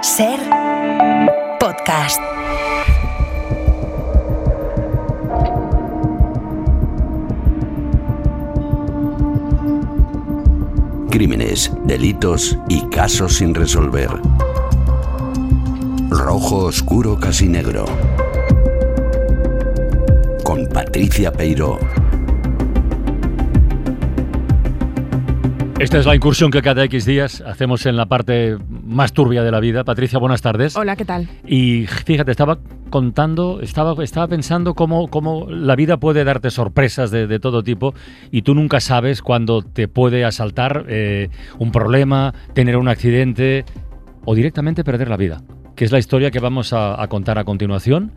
Ser podcast. Crímenes, delitos y casos sin resolver. Rojo oscuro casi negro. Con Patricia Peiró. Esta es la incursión que cada X días hacemos en la parte más turbia de la vida. Patricia, buenas tardes. Hola, ¿qué tal? Y fíjate, estaba pensando cómo la vida puede darte sorpresas de todo tipo y tú nunca sabes cuándo te puede asaltar un problema, tener un accidente o directamente perder la vida, que es la historia que vamos a contar a continuación.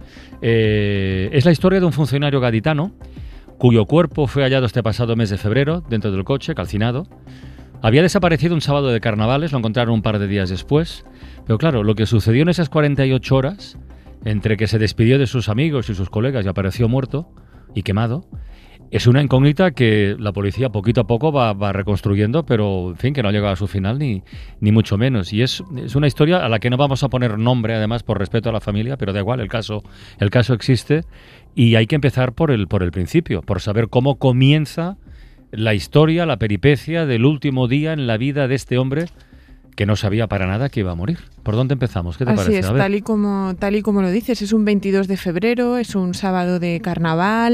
Es la historia de un funcionario gaditano cuyo cuerpo fue hallado este pasado mes de febrero dentro del coche, calcinado. Había desaparecido un sábado de carnavales, lo encontraron un par de días después. Pero claro, lo que sucedió en esas 48 horas, entre que se despidió de sus amigos y sus colegas y apareció muerto y quemado, es una incógnita que la policía poquito a poco va reconstruyendo, pero en fin, que no ha llegado a su final ni mucho menos. Y es una historia a la que no vamos a poner nombre, además, por respeto a la familia, pero da igual, el caso existe y hay que empezar por el principio, por saber cómo comienza la historia, la peripecia del último día en la vida de este hombre que no sabía para nada que iba a morir. ¿Por dónde empezamos? ¿Qué te parece? Así es, tal y como lo dices, es un 22 de febrero, es un sábado de carnaval,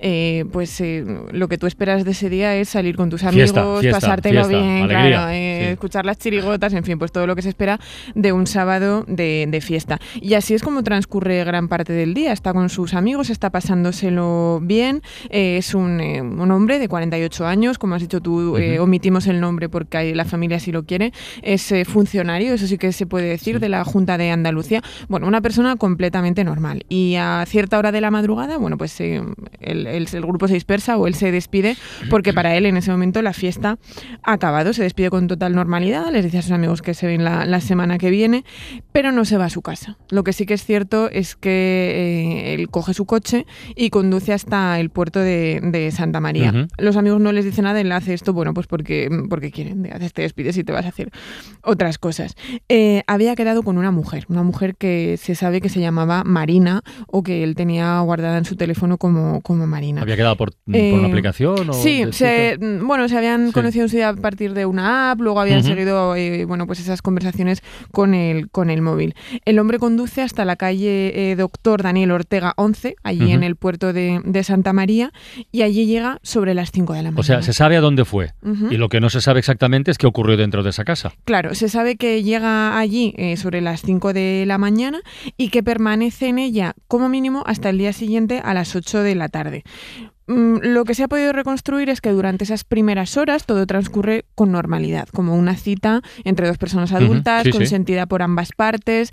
lo que tú esperas de ese día es salir con tus amigos, pasártelo bien, alegría, claro, escuchar las chirigotas, en fin, pues todo lo que se espera de un sábado de fiesta. Y así es como transcurre gran parte del día, está con sus amigos, está pasándoselo bien, es un hombre de 48 años, como has dicho tú, omitimos el nombre porque la familia sí lo quiere, es funcionario, eso sí que se puede decir, de la Junta de Andalucía. Bueno, una persona completamente normal. Y a cierta hora de la madrugada, bueno, pues el grupo se dispersa o él se despide porque para él en ese momento la fiesta ha acabado. Se despide con total normalidad, les dice a sus amigos que se ven la semana que viene, pero no se va a su casa. Lo que sí que es cierto es que él coge su coche y conduce hasta el puerto de Santa María. Los amigos no les dicen nada, él hace esto, bueno, pues porque quieren. Te despides y te vas a hacer otras cosas. Había quedado con una mujer que se sabe que se llamaba Marina o que él tenía guardada en su teléfono como Marina. ¿Había quedado por una aplicación? Sí, se habían conocido en su día a partir de una app, luego habían seguido pues esas conversaciones con el móvil. El hombre conduce hasta la calle Doctor Daniel Ortega 11, allí en el puerto de Santa María, y allí llega sobre las 5 de la mañana. O sea, se sabe a dónde fue, y lo que no se sabe exactamente es qué ocurrió dentro de esa casa. Claro, se sabe que llega allí sobre las 5 de la mañana y que permanece en ella como mínimo hasta el día siguiente a las 8 de la tarde. Lo que se ha podido reconstruir es que durante esas primeras horas todo transcurre con normalidad, como una cita entre dos personas adultas, consentida por ambas partes,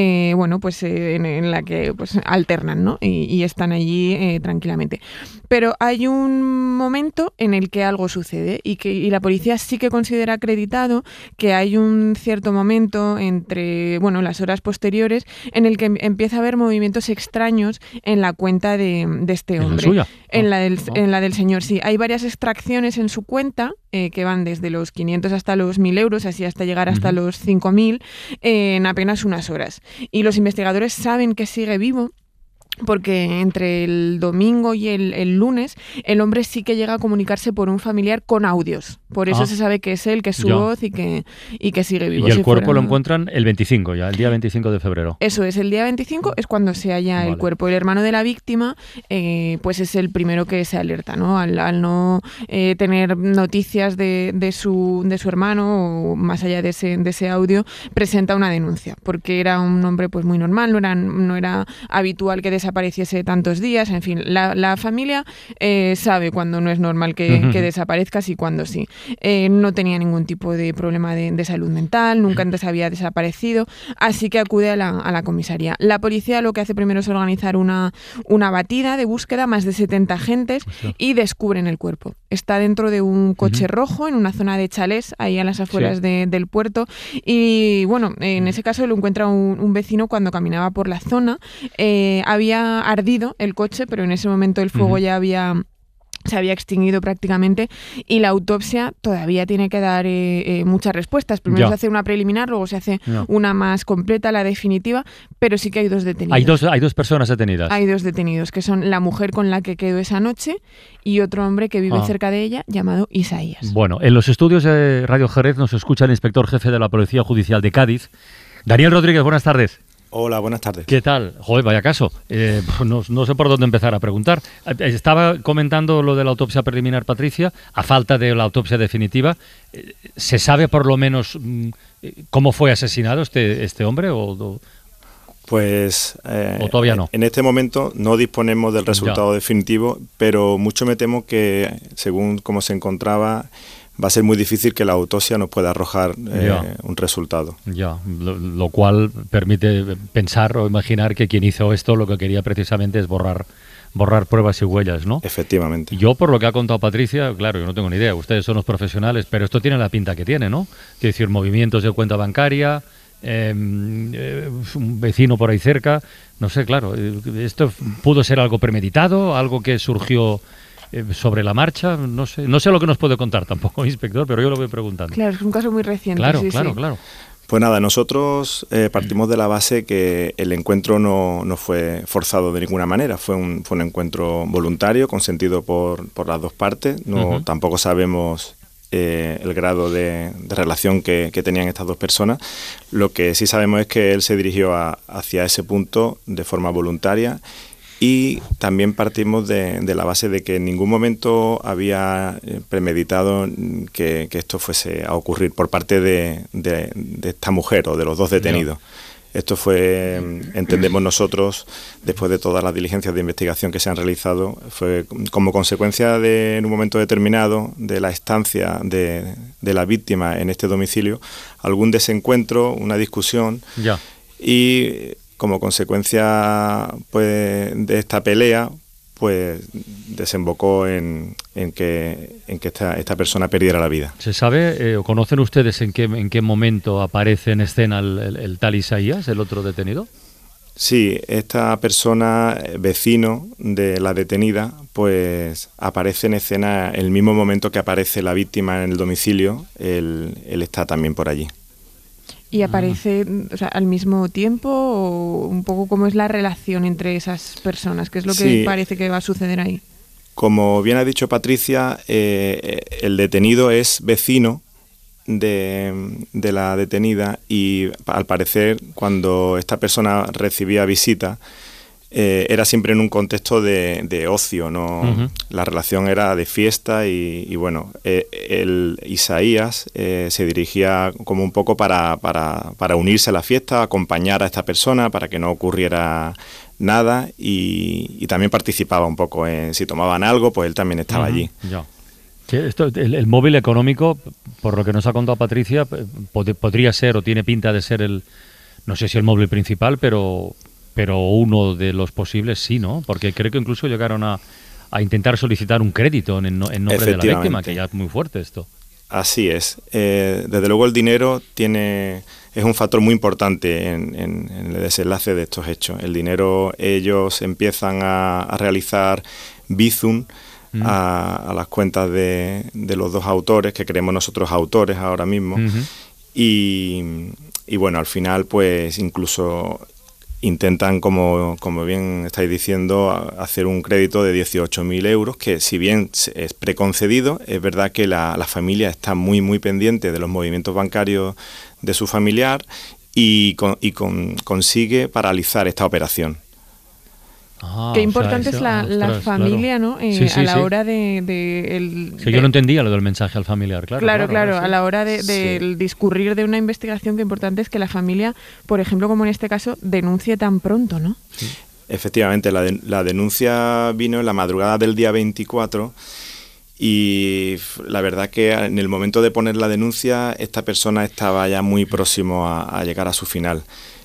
en la que pues alternan, ¿no? Y están allí tranquilamente. Pero hay un momento en el que algo sucede y la policía sí que considera acreditado que hay un cierto momento entre las horas posteriores en el que empieza a haber movimientos extraños en la cuenta de este hombre. ¿En la suya? En la del señor, sí. Hay varias extracciones en su cuenta que van desde los 500 hasta los 1.000 euros, así hasta llegar hasta los 5.000 en apenas unas horas. Y los investigadores saben que sigue vivo porque entre el domingo y el lunes el hombre sí que llega a comunicarse por un familiar con audios. Por eso se sabe que es él, que es su voz y que sigue vivo. Y el cuerpo lo encuentran el 25, el día 25 de febrero. Eso es, el día 25 es cuando se halla el cuerpo. El hermano de la víctima pues es el primero que se alerta, ¿no? Al no tener noticias de su hermano o más allá de ese audio, presenta una denuncia porque era un hombre pues muy normal, no era habitual que desapareciese tantos días, en fin, la familia sabe cuando no es normal que desaparezcas y cuando sí. No tenía ningún tipo de problema de salud mental, nunca antes había desaparecido, así que acude a la comisaría. La policía lo que hace primero es organizar una batida de búsqueda, más de 70 agentes, y descubren el cuerpo. Está dentro de un coche rojo, en una zona de chalés, ahí a las afueras del puerto, y en ese caso lo encuentra un vecino cuando caminaba por la zona. Había ardido el coche, pero en ese momento el fuego ya había se había extinguido prácticamente, y la autopsia todavía tiene que dar muchas respuestas. Primero se hace una preliminar, luego se hace una más completa, la definitiva, pero sí que hay 2 detenidos. Hay dos personas detenidas. Hay 2 detenidos, que son la mujer con la que quedó esa noche y otro hombre que vive cerca de ella, llamado Isaías. Bueno, en los estudios de Radio Jerez nos escucha el inspector jefe de la Policía Judicial de Cádiz, Daniel Rodríguez. Buenas tardes. Hola, buenas tardes. ¿Qué tal? Joder, vaya caso. No sé por dónde empezar a preguntar. Estaba comentando lo de la autopsia preliminar, Patricia, a falta de la autopsia definitiva. ¿Se sabe por lo menos cómo fue asesinado este hombre Pues o todavía no? En este momento no disponemos del resultado definitivo, pero mucho me temo que, según cómo se encontraba, va a ser muy difícil que la autopsia nos pueda arrojar un resultado. Lo cual permite pensar o imaginar que quien hizo esto lo que quería precisamente es borrar pruebas y huellas, ¿no? Efectivamente. Yo, por lo que ha contado Patricia, claro, yo no tengo ni idea, ustedes son los profesionales, pero esto tiene la pinta que tiene, ¿no? Quiero decir, movimientos de cuenta bancaria, un vecino por ahí cerca, no sé, claro, esto pudo ser algo premeditado, algo que surgió sobre la marcha, no sé lo que nos puede contar tampoco, inspector, pero yo lo voy preguntando. Claro, es un caso muy reciente. Claro. Pues nada, nosotros partimos de la base que el encuentro no fue forzado de ninguna manera, fue un encuentro voluntario, consentido por las 2 partes, tampoco sabemos el grado de relación que tenían estas 2 personas. Lo que sí sabemos es que él se dirigió hacia ese punto de forma voluntaria. Y también partimos de la base de que en ningún momento había premeditado que esto fuese a ocurrir por parte de esta mujer o de los 2 detenidos. Esto fue, entendemos nosotros, después de todas las diligencias de investigación que se han realizado, fue como consecuencia de, en un momento determinado, de la estancia de la víctima en este domicilio, algún desencuentro, una discusión y como consecuencia pues de esta pelea pues desembocó en que esta persona perdiera la vida. ¿Se sabe o conocen ustedes en qué momento aparece en escena el tal Isaías, el otro detenido? Sí, esta persona, vecino de la detenida, pues aparece en escena el mismo momento que aparece la víctima en el domicilio, él está también por allí. ¿Y aparece al mismo tiempo o un poco cómo es la relación entre esas personas? ¿Qué es lo que parece que va a suceder ahí? Como bien ha dicho Patricia, el detenido es vecino de la detenida y al parecer cuando esta persona recibía visita era siempre en un contexto de ocio, ¿no? La relación era de fiesta y bueno, el Isaías se dirigía como un poco para unirse a la fiesta, acompañar a esta persona para que no ocurriera nada y también participaba un poco en si tomaban algo, pues él también estaba allí. El móvil económico, por lo que nos ha contado Patricia, podría ser o tiene pinta de ser no sé si el móvil principal, pero uno de los posibles sí, ¿no? Porque creo que incluso llegaron a intentar solicitar un crédito en nombre de la víctima, que ya es muy fuerte esto. Así es. Desde luego el dinero es un factor muy importante en el desenlace de estos hechos. El dinero, ellos empiezan a realizar bizum a las cuentas de los 2 autores, que creemos nosotros autores ahora mismo. Y bueno, al final pues incluso intentan, como bien estáis diciendo, hacer un crédito de 18.000 euros, que si bien es preconcedido, es verdad que la familia está muy, muy pendiente de los movimientos bancarios de su familiar y consigue paralizar esta operación. Qué importante es la familia, claro, ¿no? A la hora de yo no entendía lo del mensaje al familiar, claro. Claro, a la hora de discurrir de una investigación, qué importante es que la familia, por ejemplo, como en este caso, denuncie tan pronto, ¿no? Sí. Efectivamente, la denuncia vino en la madrugada del día 24 y la verdad que en el momento de poner la denuncia esta persona estaba ya muy próximo a llegar a su final.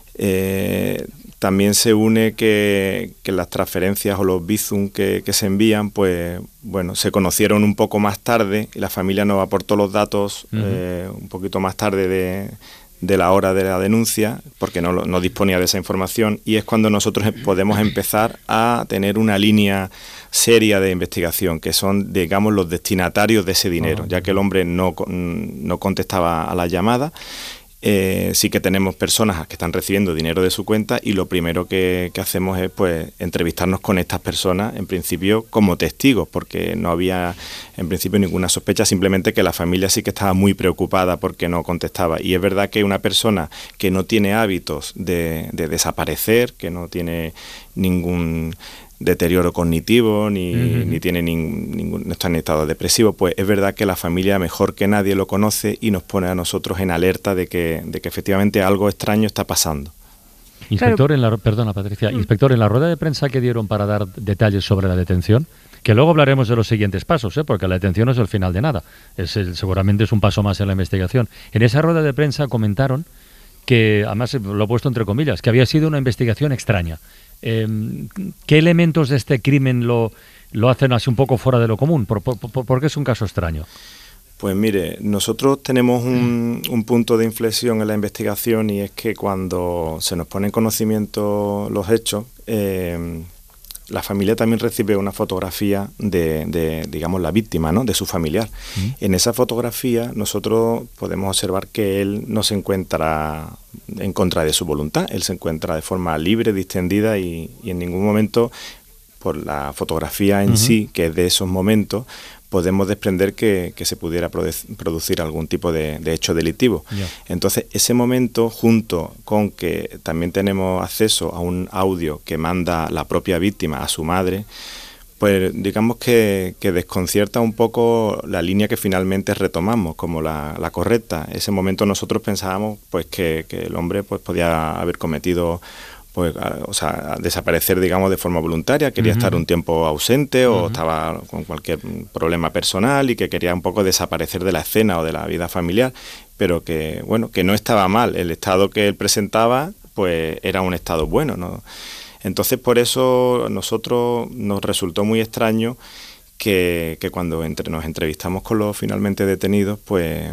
También se une que las transferencias o los bizum que se envían, pues bueno, se conocieron un poco más tarde y la familia nos aportó los datos un poquito más tarde de la hora de la denuncia, porque no disponía de esa información, y es cuando nosotros podemos empezar a tener una línea seria de investigación, que son, digamos, los destinatarios de ese dinero, ya que el hombre no contestaba a la llamada. Sí que tenemos personas que están recibiendo dinero de su cuenta, y lo primero que hacemos es pues entrevistarnos con estas personas, en principio como testigos, porque no había en principio ninguna sospecha, simplemente que la familia sí que estaba muy preocupada porque no contestaba. Y es verdad que una persona que no tiene hábitos de desaparecer, que no tiene ningún deterioro cognitivo, ni tiene no está en estado depresivo, pues es verdad que la familia mejor que nadie lo conoce y nos pone a nosotros en alerta de que efectivamente algo extraño está pasando. Inspector, perdona Patricia, inspector, en la rueda de prensa que dieron para dar detalles sobre la detención, que luego hablaremos de los siguientes pasos, porque la detención no es el final de nada, seguramente es un paso más en la investigación. En esa rueda de prensa comentaron que, además lo he puesto entre comillas, que había sido una investigación extraña. ¿Qué elementos de este crimen lo hacen así un poco fuera de lo común? ¿Por qué es un caso extraño? Pues mire, nosotros tenemos un punto de inflexión en la investigación, y es que cuando se nos pone en conocimiento los hechos, la familia también recibe una fotografía de digamos, la víctima, ¿no?, de su familiar. En esa fotografía nosotros podemos observar que él no se encuentra en contra de su voluntad, él se encuentra de forma libre, distendida, y en ningún momento, por la fotografía en sí, que es de esos momentos, podemos desprender que se pudiera producir algún tipo de hecho delictivo. Yeah. Entonces, ese momento, junto con que también tenemos acceso a un audio que manda la propia víctima a su madre, pues digamos que desconcierta un poco la línea que finalmente retomamos como la correcta. Ese momento nosotros pensábamos pues que el hombre pues podía haber cometido, pues, o sea, desaparecer, digamos, de forma voluntaria, quería estar un tiempo ausente o estaba con cualquier problema personal y que quería un poco desaparecer de la escena o de la vida familiar, pero que, bueno, que no estaba mal. El estado que él presentaba, pues, era un estado bueno, ¿no? Entonces, por eso nosotros nos resultó muy extraño que cuando nos entrevistamos con los finalmente detenidos, pues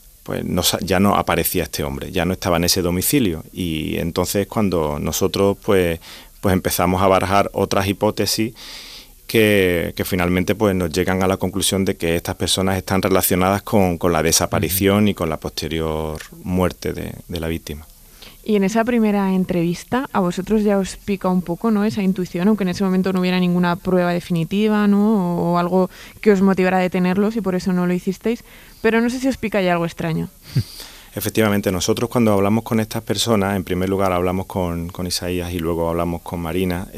ya no aparecía este hombre, ya no estaba en ese domicilio, y entonces cuando nosotros pues empezamos a barajar otras hipótesis que finalmente pues nos llegan a la conclusión de que estas personas están relacionadas con la desaparición y con la posterior muerte de la víctima. Y en esa primera entrevista, a vosotros ya os pica un poco, ¿no?, esa intuición, aunque en ese momento no hubiera ninguna prueba definitiva, ¿no?, o algo que os motivara a detenerlos y por eso no lo hicisteis, pero no sé si os pica ya algo extraño. Efectivamente, nosotros cuando hablamos con estas personas, en primer lugar hablamos con Isaías y luego hablamos con Marina,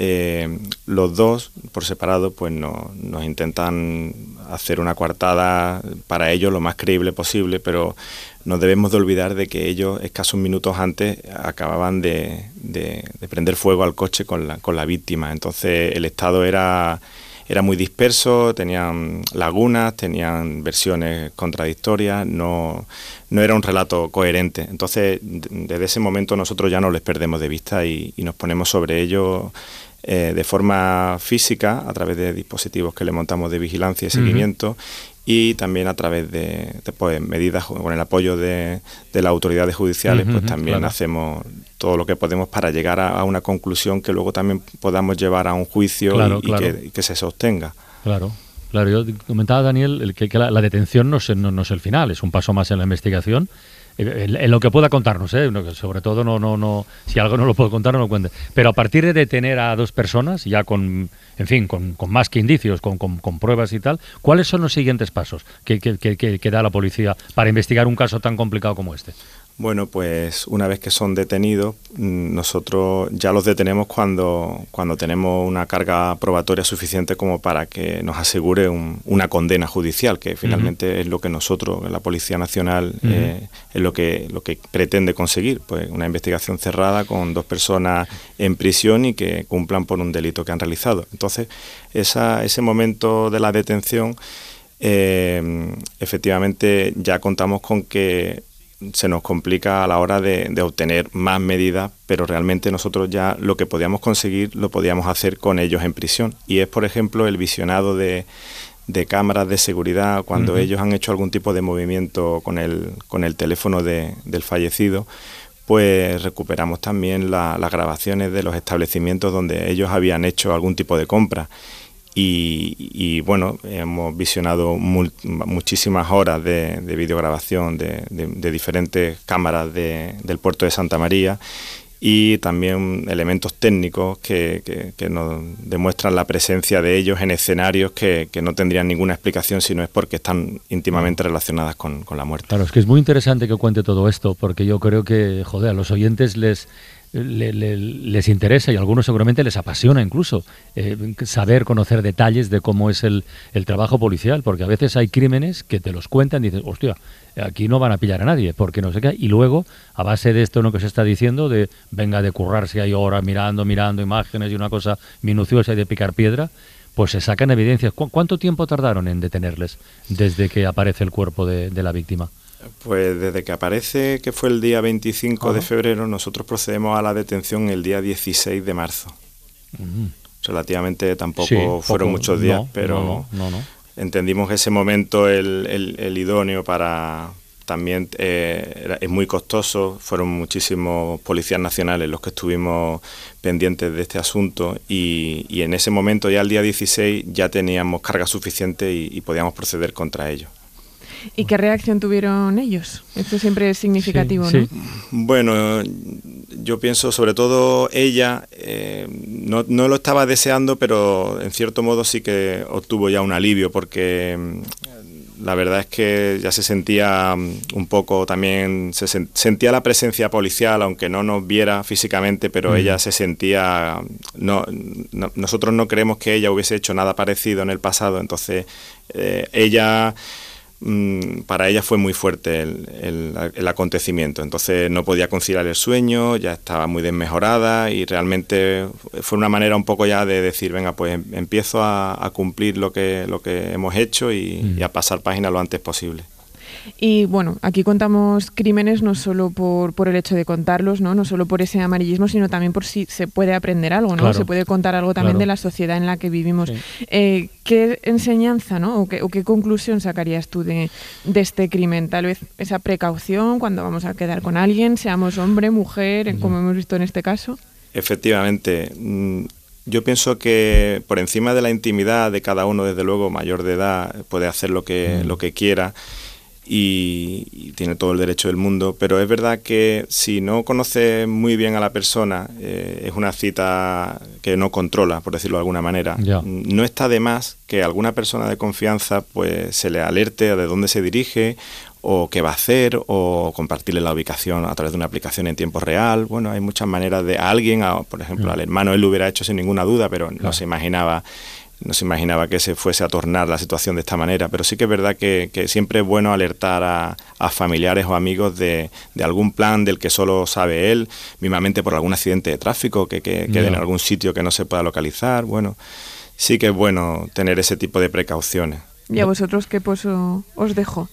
los dos por separado pues nos intentan hacer una coartada para ellos lo más creíble posible, pero no debemos de olvidar de que ellos escasos minutos antes acababan de prender fuego al coche con la víctima. Entonces el estado era muy disperso, tenían lagunas, tenían versiones contradictorias, no era un relato coherente. Entonces, desde ese momento nosotros ya no les perdemos de vista y nos ponemos sobre ellos de forma física, a través de dispositivos que le montamos de vigilancia y seguimiento, y también a través de pues, medidas con el apoyo de las autoridades judiciales, pues también hacemos todo lo que podemos para llegar a una conclusión que luego también podamos llevar a un juicio y que se sostenga. Claro. Yo comentaba, Daniel, que la detención no es el final, es un paso más en la investigación. En lo que pueda contarnos, sobre todo no si algo no lo puedo contar, no lo cuente. Pero a partir de detener a dos personas, ya con más que indicios, con pruebas y tal, ¿cuáles son los siguientes pasos que da la policía para investigar un caso tan complicado como este? Bueno, pues una vez que son detenidos, nosotros ya los detenemos cuando tenemos una carga probatoria suficiente como para que nos asegure una condena judicial, que finalmente es lo que nosotros, la Policía Nacional, es lo que pretende conseguir, pues una investigación cerrada con dos personas en prisión y que cumplan por un delito que han realizado. Entonces, ese momento de la detención, efectivamente ya contamos con que se nos complica a la hora de obtener más medidas, pero realmente nosotros ya lo que podíamos conseguir lo podíamos hacer con ellos en prisión, y es, por ejemplo, el visionado de de cámaras de seguridad, cuando ellos han hecho algún tipo de movimiento con el teléfono del fallecido, pues recuperamos también las grabaciones de los establecimientos donde ellos habían hecho algún tipo de compra. Y bueno, hemos visionado muchísimas horas de videograbación de diferentes cámaras del puerto de Santa María, y también elementos técnicos que nos demuestran la presencia de ellos en escenarios que no tendrían ninguna explicación si no es porque están íntimamente relacionadas con la muerte. Claro, es que es muy interesante que cuente todo esto, porque yo creo que, joder, a los oyentes les interesa, y a algunos seguramente les apasiona incluso saber, conocer detalles de cómo es el trabajo policial, porque a veces hay crímenes que te los cuentan y dices, hostia, aquí no van a pillar a nadie, porque no sé qué, y luego, a base de esto, ¿no?, que se está diciendo, de venga de currarse ahí horas mirando imágenes y una cosa minuciosa y de picar piedra, pues se sacan evidencias. ¿Cuánto tiempo tardaron en detenerles desde que aparece el cuerpo de la víctima? Pues desde que aparece, que fue el día 25 de febrero, nosotros procedemos a la detención el día 16 de marzo. Relativamente tampoco fueron muchos días, pero no. Entendimos ese momento el idóneo para... También es muy costoso, fueron muchísimos policías nacionales los que estuvimos pendientes de este asunto, y en ese momento, ya el día 16, ya teníamos carga suficiente y podíamos proceder contra ellos. ¿Y qué reacción tuvieron ellos? Esto siempre es significativo, ¿no? Sí. Bueno, yo pienso, sobre todo ella, no lo estaba deseando, pero en cierto modo sí que obtuvo ya un alivio, porque la verdad es que ya se sentía un poco también, sentía la presencia policial, aunque no nos viera físicamente, pero ella se sentía... nosotros no creemos que ella hubiese hecho nada parecido en el pasado, entonces para ella fue muy fuerte el acontecimiento, entonces no podía conciliar el sueño, ya estaba muy desmejorada, y realmente fue una manera un poco ya de decir, venga, pues empiezo a cumplir lo que hemos hecho y a pasar página lo antes posible. Y bueno, aquí contamos crímenes no solo por el hecho de contarlos, ¿no? No solo por ese amarillismo, sino también por si se puede aprender algo, ¿no? Claro. Se puede contar algo también de la sociedad en la que vivimos. Sí. ¿Qué enseñanza, ¿no? o qué conclusión sacarías tú de este crimen? Tal vez esa precaución cuando vamos a quedar con alguien, seamos hombre, mujer, como hemos visto en este caso. Efectivamente. Yo pienso que por encima de la intimidad de cada uno, desde luego, mayor de edad, puede hacer lo que quiera, y tiene todo el derecho del mundo, pero es verdad que si no conoce muy bien a la persona, es una cita que no controla, por decirlo de alguna manera. Ya. No está de más que alguna persona de confianza pues se le alerte de dónde se dirige, o qué va a hacer, o compartirle la ubicación a través de una aplicación en tiempo real. Bueno, hay muchas maneras de alguien, por ejemplo, al hermano él lo hubiera hecho sin ninguna duda, pero no se imaginaba que se fuese a tornar la situación de esta manera, pero sí que es verdad que siempre es bueno alertar a familiares o amigos de algún plan del que solo sabe él, mismamente por algún accidente de tráfico que quede en algún sitio que no se pueda localizar. Bueno, sí que es bueno tener ese tipo de precauciones. ¿Y a vosotros qué pozo os dejo?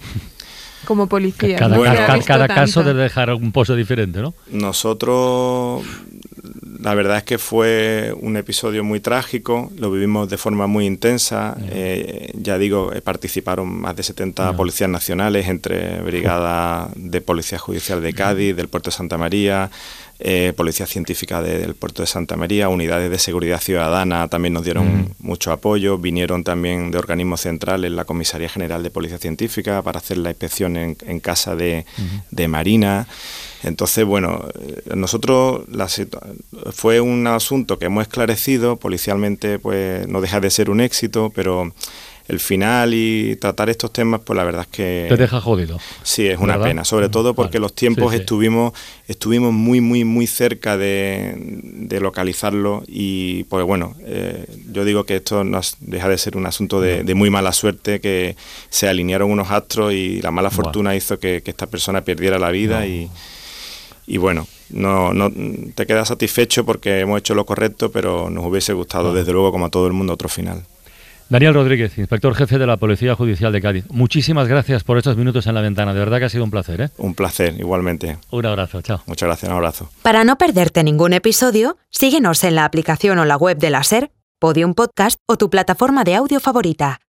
Como policía. Cada caso debe dejar un pozo diferente, ¿no? Nosotros, la verdad es que fue un episodio muy trágico, lo vivimos de forma muy intensa. Ya digo, participaron más de 70 policías nacionales, entre Brigada de Policía Judicial de Cádiz, del Puerto de Santa María, Policía Científica del Puerto de Santa María, unidades de seguridad ciudadana también nos dieron mucho apoyo, vinieron también de organismos centrales la Comisaría General de Policía Científica para hacer la inspección en casa de Marina. Entonces, bueno, nosotros fue un asunto que hemos esclarecido, policialmente pues no deja de ser un éxito, pero el final y tratar estos temas, pues la verdad es que... Te deja jodido. Sí, es una pena, sobre todo porque los tiempos estuvimos muy, muy, muy cerca de localizarlo, y pues bueno, yo digo que esto no deja de ser un asunto de muy mala suerte, que se alinearon unos astros y la mala fortuna hizo que esta persona perdiera la vida y bueno, no te quedas satisfecho porque hemos hecho lo correcto, pero nos hubiese gustado, desde luego, como a todo el mundo, otro final. Daniel Rodríguez, inspector jefe de la Policía Judicial de Cádiz. Muchísimas gracias por estos minutos en la ventana. De verdad que ha sido un placer, ¿eh? Un placer, igualmente. Un abrazo, chao. Muchas gracias, un abrazo. Para no perderte ningún episodio, síguenos en la aplicación o la web de la SER, Podium Podcast o tu plataforma de audio favorita.